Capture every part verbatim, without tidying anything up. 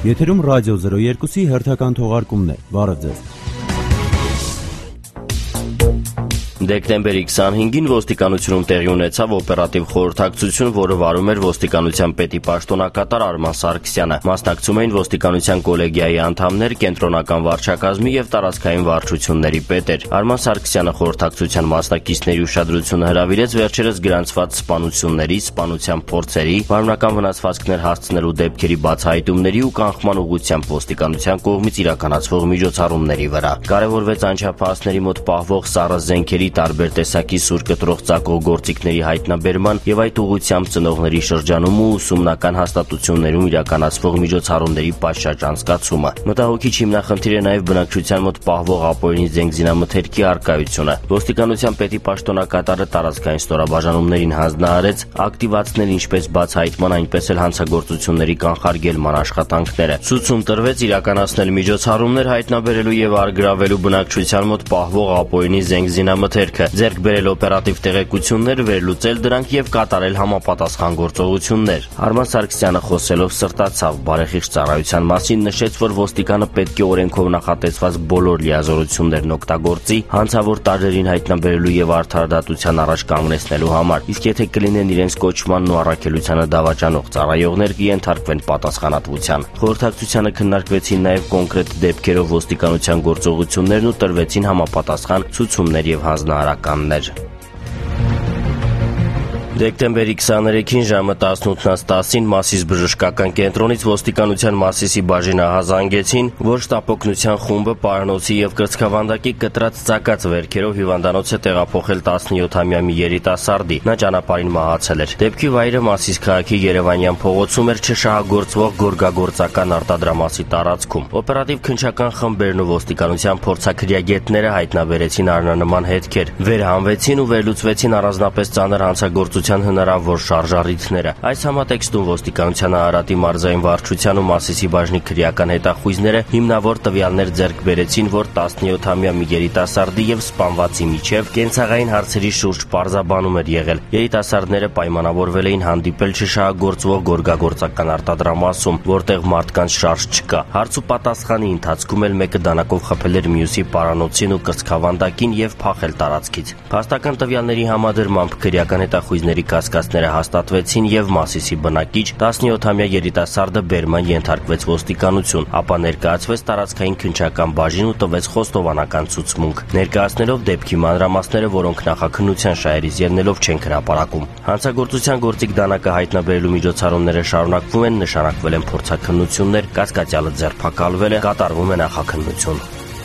Եթերում ռադիո զրո երկուսի հերթական թողարկումն է։ Բարև ձեզ։ Դեկտեմբերի քսանհինգին ոստիկանությունում տեղի ունեցավ օպերատիվ խորհրդակցություն, որը վարում էր ոստիկանության պետի պաշտոնակատար Արման Սարգսյանը։ Մասնակցում էին ոստիկանության կոլեգիայի անդամներ, կենտրոնական վարչակազմի եւ տարածքային վարչությունների պետեր։ Արման Սարգսյանը խորհրդակցության մասնակիցների ուշադրությունը հրավիրեց վերջերս գրանցված սպանությունների, սպանության փորձերի, մարմնական վնասվածքներ հասցնելու դեպքերի բացահայտումների ու կանխման ուղղությամբ ոստիկանության կողմից իրականացվող միջոցառումների վրա։ Կարևորվեց անչափահասների մոտ պահվող սառը զենքերի տարբեր տեսակի սուր կտրող ծակող գործիքների հայտնաբերման եւ այդ ուղղությամբ ծնողների շրջանում ու ուսումնական հաստատություններում իրականացվող միջոցառումների պատշաճ անցկացումը։ Մտահոգիչ հիմնախնդիր է նաեւ բնակչության մոտ պահվող ապօրինի զենգզինամթերքի առկայությունը։ Ոստիկանության պետի պաշտոնակատարը տարածքային ստորաբաժանումներին հանձնարարեց ակտիվացնել ինչպես բացահայտման, այնպես էլ հանցագործությունների կանխարգելման աշխատանքները։ Ցույցում տրվեց իրականացնել միջոցառումներ հայտնաբերելու եւ առգրավելու բնակչության մոտ պահվող ապօրինի զենգզինամթերքը, ձեռք բերել օպերատիվ տեղեկություններ, վերլուծել դրանք եւ կատարել համապատասխան գործողություններ։ Արման Սարգսյանը խոսելով սրտացավ բարեխիղճ ծառայության մասին, նշեց, որ ոստիկանը պետք է օրենքով նախատեսված բոլոր լիազորություններն օգտագործի հանցավոր տարրերին հայտնաբերելու եւ արդարադատության առաջ կանգնեցնելու համար, իսկ եթե կլինեն իրենց կոչմանն ու առաքելությանը դավաճանող ծառայողներ, կենթարկվեն պատասխանատվության։ Խորհրդակցությանը քննարկվեցին նաեւ կոնկրետ դեպքերով ոստիկանության գործողություններն ու տրվեցին համապատասխան ցուցումներ եւ հանձնարարականներ։ Դեկտեմբերի քսաներեքին ժամը տասնութից տասին Մասիս բժշկական կենտրոնից ոստիկանության Մասիսի բաժինահա զանգեցին, որ շտապօգնության խումբը պարանոցի եւ կրծքավանդակի կտրած ծակած վերքերով հիվանդանոց է տեղափոխել տասնյոթամյա մի երիտասարդի։ Նա ճանապարհին մահացել էր։ Դեպքի վայրը Մասիս քաղաքի Երևանյան փողոցում էր չշահագործվող գորգագործական արտադրամասի տարածքում։ Օպերատիվ քննչական խմբերն ու ոստիկանության փորձաքրյագետները հայտնաբերեցին առնանման հետքեր, վերհանվեցին ու վերլուծվեցին առանձնապես ծանր հանցագործության հնարավոր շարժառիթները։ Այս համատեքստում ոստիկանության Արարատի մարզային վարչության ու Մասիսի բաժնի քրեական հետախույզները հիմնավոր տվյալներ ձեռք բերեցին, որ տասնյոթամյա մի երիտասարդի եւ սպանվածի միջև կենցաղային հարցերի շուրջ պարզաբանում էր եղել։ Երիտասարդները պայմանավորվել էին հանդիպել չշահագործվող գորգագործական արտադրամասում, որտեղ մարդկանց շարժ չկա։ Հարց ու պատասխանի ընթացքում էլ մեկը դանակով խփել էր մյուսի պարանոցին ու կրծքավանդակին եւ փախել տարածքից։ Փաստական տվյալների համադրմամբ քրեական հետախույզների կասկածները հաստատվեցին եւ Մասիսի բնակիչ տասնյոթամյա երիտասարդը բերման ենթարկվեց ոստիկանություն, ապա ներկայացվեց տարածքային քննչական բաժին ու տվեց խոստովանական ցուցմունք, ներկայացնելով դեպքի մանրամասները, որոնք նախաքննության շահերից ելնելով չեն հրապարակում։ Հանցագործության գործիք դանակը հայտնաբերելու միջոցառումները շարունակվում են, նշանակվել են փորձաքննություններ, կասկածյալը ձերբակալվել է, կատարվում է նախաքննություն։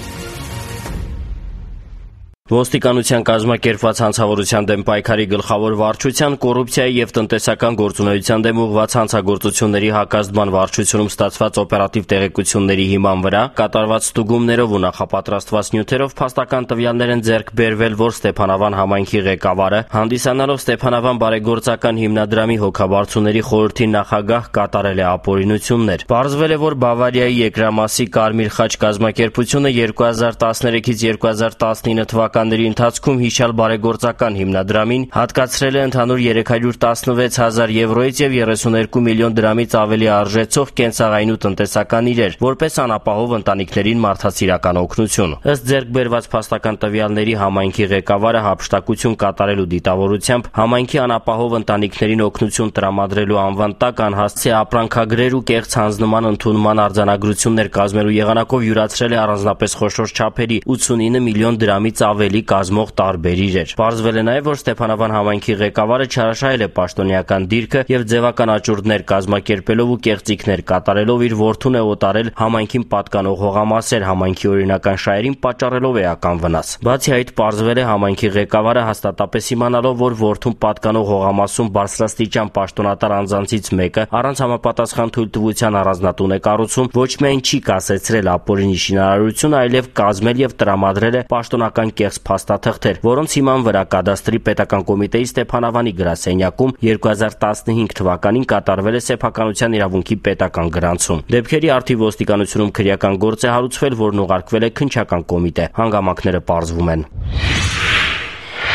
Ոստիկանության կազմակերպված հանցավորության դեմ պայքարի գլխավոր վարչության, կոռուպցիայի եւ տնտեսական գործունեության դեմ ուղղված հանցագործությունների հակազդման վարչությունում ստացված օպերատիվ տեղեկությունների հիման վրա կատարված ստուգումներով ու նախապատրաստված նյութերով փաստական տվյալներ են ձեռք բերվել, որ Ստեփանավան համայնքի ղեկավարը, հանդիսանալով Ստեփանավան բարեգործական հիմնադրամի հոգաբարձուների խորհրդի նախագահ, կատարել է ապօրինություններ։ Պարզվել է, որ Բավարիայի Երկրամասի Կարմիր խաչ կազմակերպությունը երկու հազար տասներեքից երկու հազար տասնինը թվականների ընթացքում հիշյալ բարեգործական հիմնադրամին հատկացրել է ընդհանուր երեք հարյուր տասնվեց հազար եվրոից եւ երեսունհինգ միլիոն դրամից ավելի արժեցող կենցաղային ու տնտեսական իրեր, որպես անապահով ընտանիքներին մարդասիրական օգնություն։ Ըստ ձեռք բերված փաստական տվյալների, համայնքի ղեկավարը հափշտակություն կատարելու դիտավորությամբ համայնքի անապահով ընտանիքներին օգնություն տրամադրելու անվան տակ անհասցե ապրանքագրեր ու կեղծ հանձնման ընդունման արձանագրություններ կազմելու եղանակով յուրացրել է առանձնապես խոշոր չափերի ութսունինը միլիոն դրամից ավելի կազմող տարբեր իրեր։ Պարզվել է նաև, որ Ստեփանավան համայնքի ղեկավարը չարաշահել է պաշտոնեական դիրքը եւ ձևական աճուրդներ կազմակերպելով ու կեղծիքներ կատարելով իր որդուն է օտարել համայնքին պատկանող հողամասեր, համայնքի օրինական շահերին պատճառելով էական վնաս։ Բացի այդ, պարզվել է համայնքի ղեկավարը հաստատապես իմանալով, որ որդուն պատկանող հողամասում բարձրաստիճան պաշտոնատար անձանցից մեկը առանց համապատասխան թույլտվության առանձնատուն է կառուցում, ոչ միայն չի կասեցրել ապօրինի շինարարությունը, այլև կազմել եւ տրամադրել է պաշտոնական կեղծ փաստաթղթեր, որոնց հիման վրա կադաստրի պետական կոմիտեի Ստեփանավանի գրասենյակում երկու հազար տասնհինգ թվականին կատարվել է սեփականության իրավունքի պետական գրանցում։ Դեպքերի արդիվ ոստիկանությունում քրեական գործ է հարուցվել, որն ուղարկվել է քննչական կոմիտե։ Հանգամանքները պարզվում են։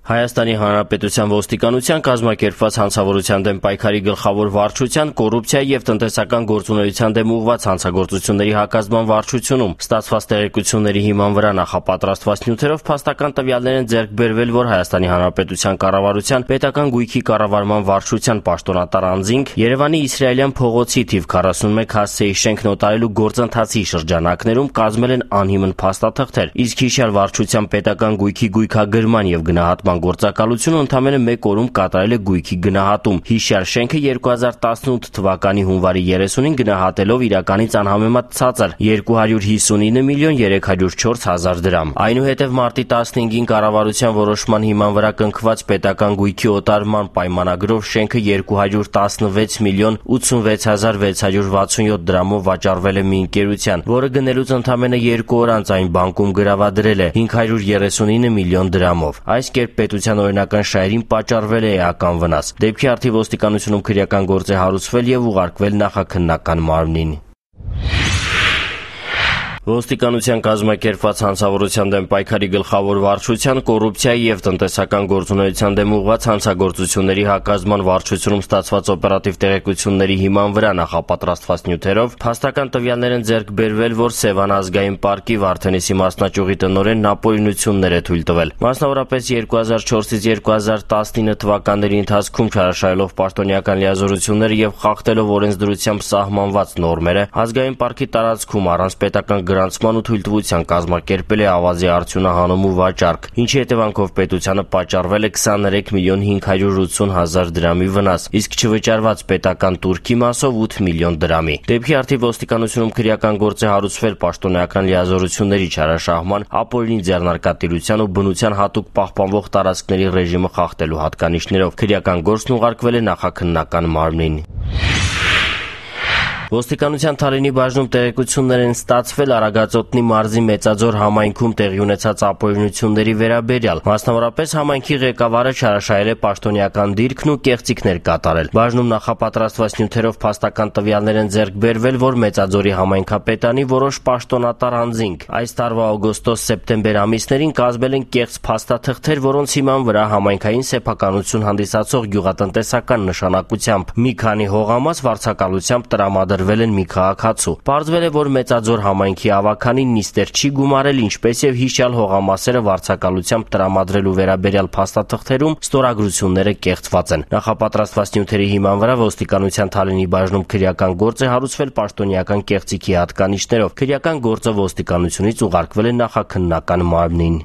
Հայաստանի Հանրապետության ոստիկանության կազմակերպված հանցավորության դեմ պայքարի գլխավոր վարչության, կոռուպցիայի և տնտեսական գործունեության դեմ ուղղված հանցագործությունների հակազդման վարչությունում ստացված տեղեկությունների հիման վրա նախապատրաստված նյութերով փաստական տվյալներ են ձեռք բերվել, որ Հայաստանի Հանրապետության կառավարության պետական գույքի կառավարման վարչության պաշտոնատար անձինք Երևանի Իսրայելյան փողոցի թիվ քառասունմեկ հասցեի շենքն օտարելու գործընթացի շրջանակներում կազմել են անհիմն փաստաթղթեր, իսկ հիշյալ վարչության պետական գույքի գույքագրման և գնահատման գործակալությունը ընդամենը մեկ օրում կատարել է գույքի գնահատում։ Հիշյալ շենքը երկու հազար տասնութ թվականի հունվարի երեսունին գնահատելով իրականից անհամեմատ ցածր երկու հարյուր հիսունինը միլիոն երեք հարյուր չորս հազար դրամ։ Այնուհետև մարտի տասնհինգին կառավարության որոշման հիման վրա կնքված պետական գույքի օտարման պայմանագրով շենքը երկու հարյուր տասնվեց միլիոն ութսունվեց հազար վեց հարյուր վաթսունյոթ դրամով վաճառվել է մի ընկերության, որը գնելուց ընդամենը երկու օր անց այն բանկում գրավադրել է հինգ հարյուր երեսունինը միլիոն դրամով։ Այս կերպ պետության օրինական շահերին պատճառվել է էական վնաս։ Դեպքի առթիվ ոստիկանությունում քրեական գործ է հարուցվել և ուղարկվել նախաքննական մարմնին։ Ոստիկանության կազմակերպված հանցավորության դեմ պայքարի գլխավոր վարչության, կոռուպցիայի և տնտեսական գործունեության դեմ ուղղված հանցագործությունների հակազդման վարչությունում ստացված օպերատիվ տեղեկությունների հիման վրա նախապատրաստված նյութերով փաստական տվյալներ են ձեռք բերվել, որ Սևան ազգային պարկի Վարդենիսի մասնաճյուղի տնօրենն ապօրինություններ է թույլ տվել։ Մասնավորապես երկու հազար չորսից երկու հազար տասնինը թվականների ընթացքում չարաշահելով պաշտոնյական լիազորությունները և խախտելով օրենսդրությամբ սահմանված նորմերը, ազգային պարկի տարածքում առանց պետական գրանցման ու թույլտվության կազմակերպել է ավազի արդյունահանում ու վաճառք, ինչի հետևանքով պետությանը պատճառվել է քսաներեք միլիոն հինգ հարյուր ութսուն հազար դրամի վնաս, իսկ չվճարված պետական տուրքի մասով ութ միլիոն դրամի։ Դեպքի առթիվ ոստիկանությունում քրեական գործ է հարուցվել պաշտոնյական լիազորությունների չարաշահման, ապօրինի ձեռնարկատիրության ու բնության հատուկ պահպանվող տարածքների ռեժիմը խախտելու հատկանիշներով։ Քրեական գործն ուղարկվել է նախաքննական մարմնին։ Ոստիկանության Թալինի բաժնում տեղեկություններ են ստացվել Արագածոտնի մարզի Մեծաձոր համայնքում տեղի ունեցած ապօրինությունների վերաբերյալ։ Մասնավորապես համայնքի ղեկավարը չարաշահել է պաշտոնյական դիրքն ու կեղծիքներ կատարել։ Բաժնում նախապատրաստված նյութերով փաստական տվյալներ են ձեռք բերվել, որ Մեծաձորի համայնքապետանի որոշ պաշտոնատար անձինք այս տարվա օգոստոս-սեպտեմբեր ամիսներին կազմել են կեղծ փաստաթղթեր, որոնց հիման վրա համայնքային սեփականություն հանդիսացող գյուղատնտեսական նշանակությամբ մի քանի հողամաս վարձակալությամբ տրամադրել են մի քաղաքացու։ Պարզվել է, որ Մեծաձոր համայնքի ավականին նիստեր չի գումարել, ինչպես եւ հիշյալ հողամասերը վարձակալությամբ տրամադրելու վերաբերյալ փաստաթղթերում ստորագրությունները կեղծված են։ Նախապատրաստված նյութերի հիման վրա ոստիկանության Թալինի բաժնում քրեական գործ է հարուցվել պաշտոնյական կեղծիքի հատկանիշներով։ Քրեական գործը ոստիկանությունից ուղարկվել է նախաքննական մարմնին։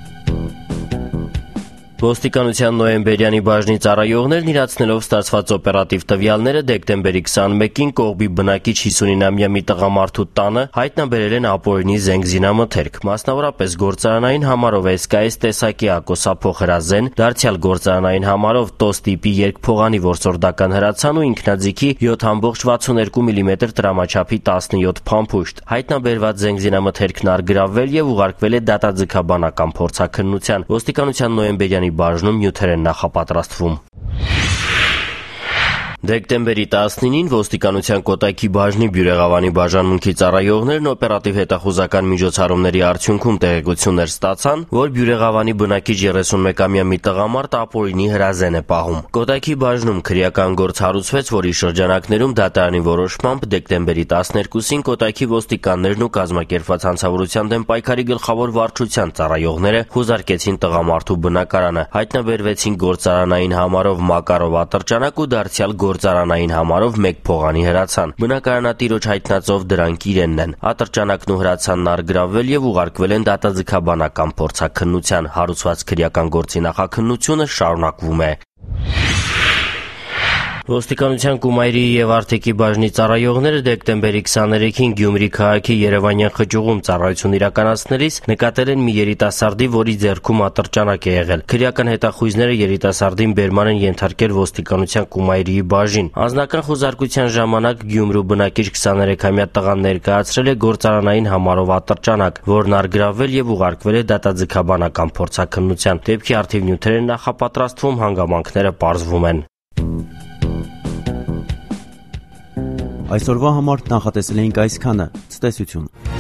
Ոստիկանության նոյեմբերյանի բաժնի ծառայողներն իրացնելով ստացված օպերատիվ տվյալները դեկտեմբերի քսաներկին Կողբի բնակիչ հիսունինամյա մի տղամարդու տանը հայտնաբերել են ապօրինի զենք զինամթերք, մասնավորապես գործարանային համարով էս կա էս տեսակի ակոսափող հրազեն, դարձյալ գործարանային համարով տոս տիպի երկփողանի որսորդական հրացան ու ինքնաձիգի յոթ կόμma վաթսունյոթ միլիմետր տրամաչափի տասնյոթ փամփուշտ։ Հայտնաբերված զենք զինամթերքն առգրավվել և ուղարկվել է դատաձգաբանական փորձաքննության։ Ոստիկանության նոյեմբերյանի բաժնում նյութեր են նախապատրաստվում։ Դեկտեմբերի տասնինին ոստիկանության Կոտայքի բաժնի Բյուրեղավանի բաժանմունքի ծառայողներն օպերատիվ հետախուզական միջոցառումների արդյունքում տեղեկություններ ստացան, որ Բյուրեղավանի բնակիչ երեսունմեկամյա մի տղամարդ ապօրինի հրազեն է պահում։ Կոտայքի բաժնում քրեական գործ հարուցվեց, որի շրջանակներում դատարանի որոշմամբ դեկտեմբերի տասներկուսին Կոտայքի ոստիկաններն ու կազմակերպված հանցավորության դեմ պայքարի գլխավոր վարչության ծառայողները խուզարկեցին տղամարդու բնակարանը, հայտնաբերվեցին գործարանային համարով Մակարով ատրճանակ ու դարձյալ գործարանային համարով մեկ փողանի հրացան։ Բնակարանատիրոջ հայտնածով դրանք իրենն են։ Ատրճանակն ու հրացանն առգրավվել և ուղարկվել են դատաձգաբանական փորձաքննության։ Հարուցված քրեական գործի նախաքննությունը շարունակվում է։ Ոստիկանության Կումայրի և Արտեկի բաժնի ծառայողները դեկտեմբերի քսաներեքին Գյումրի քաղաքի Երևանյան խճուղում ծառայություն իրականացնելիս նկատել են մի երիտասարդի, որի ձեռքում ատրճանակ է եղել։ Քրեական հետախույզները երիտասարդին բերման են ենթարկել ոստիկանության Կումայրիի բաժին։ Անձնական խուզարկության ժամանակ Գյումրու բնակիչ քսաներեքամյա տղան ներկայացրել է գործարանային համարով ատրճանակ, որն առգրավվել և ուղարկվել է դատաձգաբանական փորձաքննության։ Դեպքի առթիվ նյութեր են նախապատրաստվում, հանգամանքները պարզվում են։ Այսօրվա համար նախատեսել էինք այսքանը։ Ցտեսություն։